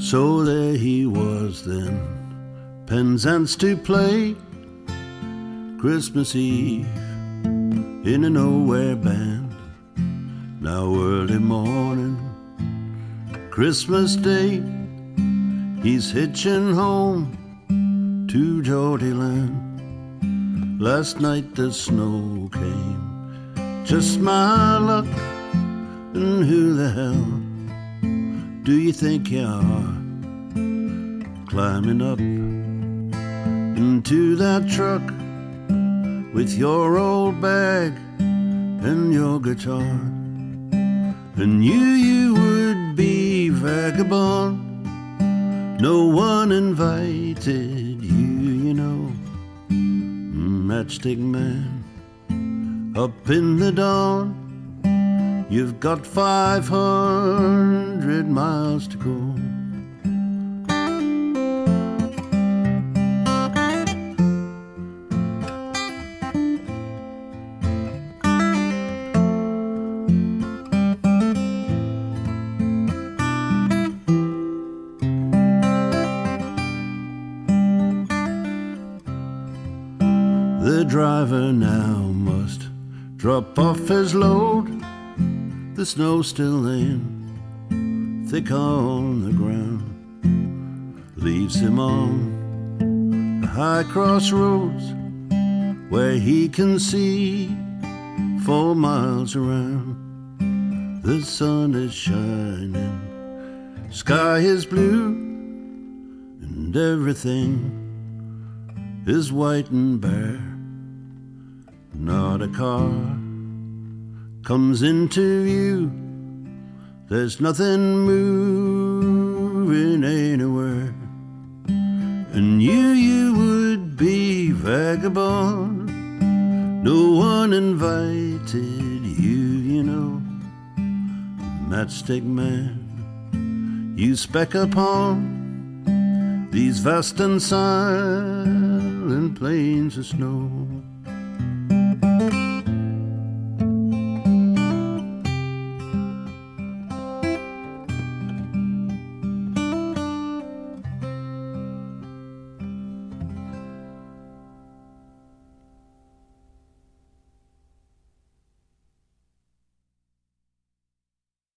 So there he was then, Penzance to play, Christmas Eve in a nowhere band. Now early morning, Christmas Day, he's hitching home to Geordie land. Last night the snow came, just my luck, and who the hell do you think you are? Climbing up into that truck with your old bag and your guitar. And you would be vagabond, no one invited you, you know. Matchstick Man, up in the dawn, you've got 500 miles to go. The driver now must drop off his load. The snow's still laying thick on the ground, leaves him on a high crossroads where he can see 4 miles around. The sun is shining, sky is blue, and everything is white and bare. Not a car comes into view, there's nothing moving anywhere. And you would be vagabond, no one invited you, you know. Matchstick Man, you speck upon these vast and silent plains of snow.